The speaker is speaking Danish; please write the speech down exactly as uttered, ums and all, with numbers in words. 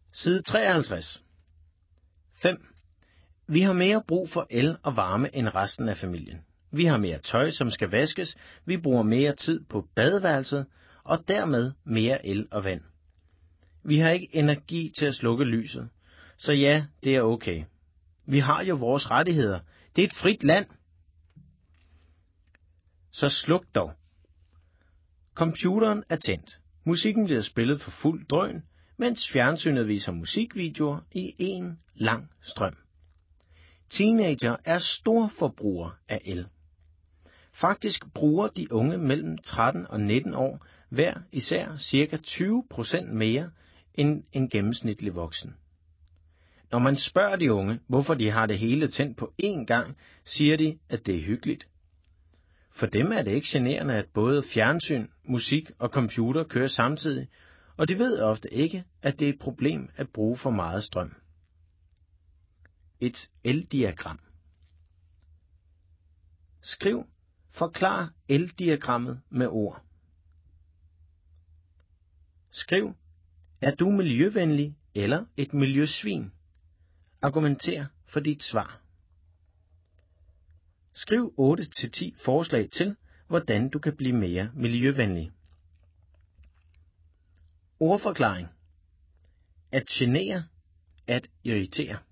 Side treoghalvtreds. fem. Vi har mere brug for el og varme end resten af familien. Vi har mere tøj, som skal vaskes, vi bruger mere tid på badeværelset, og dermed mere el og vand. Vi har ikke energi til at slukke lyset, så ja, det er okay. Vi har jo vores rettigheder. Det er et frit land. Så sluk dog. Computeren er tændt. Musikken bliver spillet for fuld drøn, mens fjernsynet viser musikvideoer i en lang strøm. Teenager er store forbrugere af el. Faktisk bruger de unge mellem tretten og nitten år hver især ca. tyve procent mere end en gennemsnitlig voksen. Når man spørger de unge, hvorfor de har det hele tændt på én gang, siger de, at det er hyggeligt. For dem er det ikke generende, at både fjernsyn, musik og computer kører samtidig, og de ved ofte ikke, at det er et problem at bruge for meget strøm. Et eldiagram. Skriv, forklar eldiagrammet med ord. Skriv, er du miljøvenlig eller et miljøsvin? Argumenter for dit svar. Skriv otte til ti forslag til, hvordan du kan blive mere miljøvenlig. Ordforklaring. At genere, at irritere.